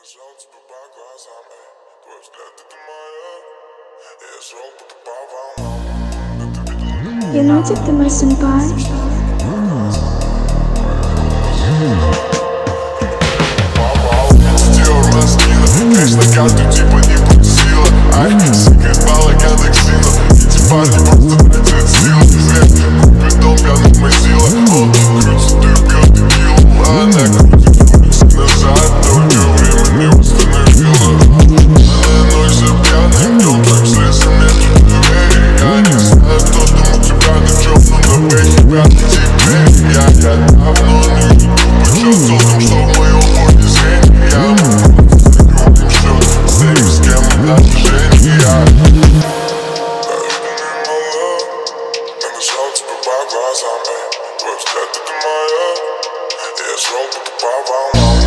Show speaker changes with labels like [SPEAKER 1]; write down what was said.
[SPEAKER 1] Нажал тебя по глазам, твой взгляд это моя. Я шел будто по волнам. Да ты видела меня?
[SPEAKER 2] Юнайтик, ты мой сэмпай.
[SPEAKER 1] Конечно, каждый типа не будет сила. Ай, секрет балаган эксинов. Эти парни просто тратят силы. Купит дом, канут мои силы. Он крутит, ты пьет текилу. Она крутит фокус назад. Только время не восстановило. Она носит пьяный дом, так слезы между дверей. Я не знаю, кто там у тебя на чем, но на пейке пятый теперь. Я давно не иду по черту, что в моем поле зрения. С кем отношения? Я нажал тебя по глазам, твой взгляд это моя. Я шел будто по волнам.